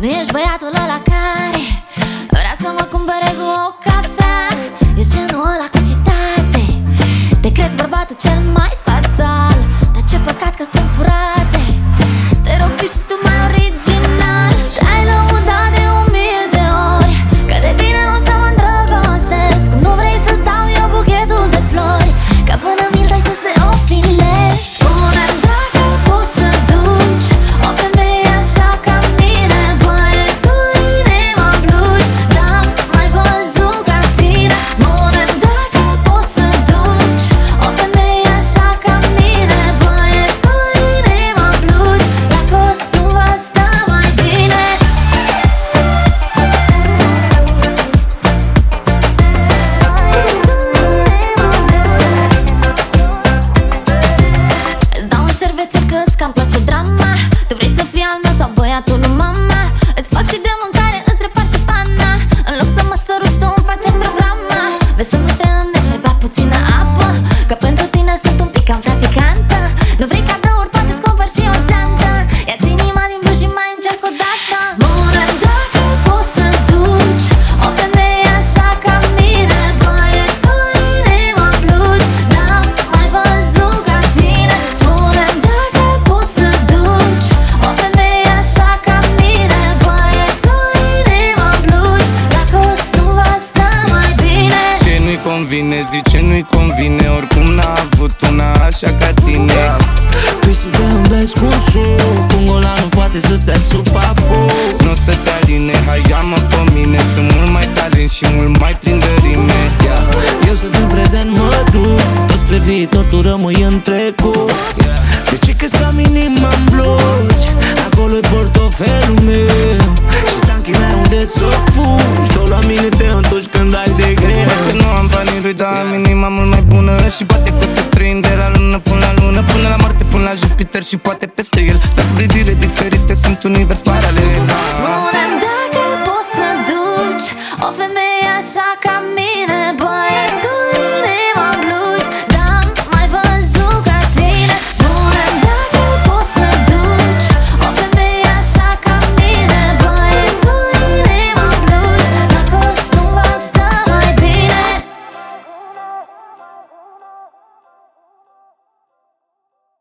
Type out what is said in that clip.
Nu ești băiatul ăla care vrea să mă cumpere cu o cafea. Ești genul ăla cu citate, te crezi bărbatul cel mai fatal. Dar ce păcat că sunt furate. Te rog, fii și tu mai original. Te-ai lăudat de 1000 de ori că de tine o să mă îndrăgostesc. Nu vrei să-ți dau eu buchetul de flori, că până mi-l dai tu să o filezi. Spune-mi dacă poți să duci o femeie așa ca mine. Băieți cu inima blugi, n-am mai văzut ca tine. Spune-mi dacă poți să duci o femeie așa ca mine. Băieți cu inima blugi, la costum va sta mai bine. Îți dau un șervețel că-ți cam place drama. Tu vrei să fii al meu sau băiatul lui mama? Îți fac și de mâncare, îți repar și pana. În loc să mă săruți, tu îmi faci astrograma. Vezi să nu te înneci, ai bea puțină apă, că pentru tine sunt un pic cam traficantă. Nu vrei cadouri, poate-ți cumpăr și o geantă. Ia-ți inima din blugi și mai încerc o dată. Spune-mi dacă poți să duci o femeie așa ca mine. Băieți cu inima blugi, n-am mai văzut ca tine. Spune-mi dacă poți să duci o femeie așa ca mine. Băieți cu inima blugi, la costum va sta mai bine. Ce nu-i convine, zice nu-i convine. Oricum n-a avut una așa ca tine. Păi să te îmblezi cu un suc, un golan nu poate să stea sub papu. N-o să te aline, hai ia-mă pe mine. Sunt mult mai talent și mult mai plin de rime. Eu sunt în prezent, mă duc, tot spre viitor, tu rămâi în trecut. De ce crezi că am inima-n blugi? Acolo-i portofelul meu și s-a închinat unde s-o puși. Tot la mine te întorci când ai de greu. Poate nu am banii lui, dar am inima mult mai bună. Și poate că se prind de la lună până la lună, până la Marte, până la Jupiter și poate peste el. Dacă vrei zile diferite, sunt univers paralel.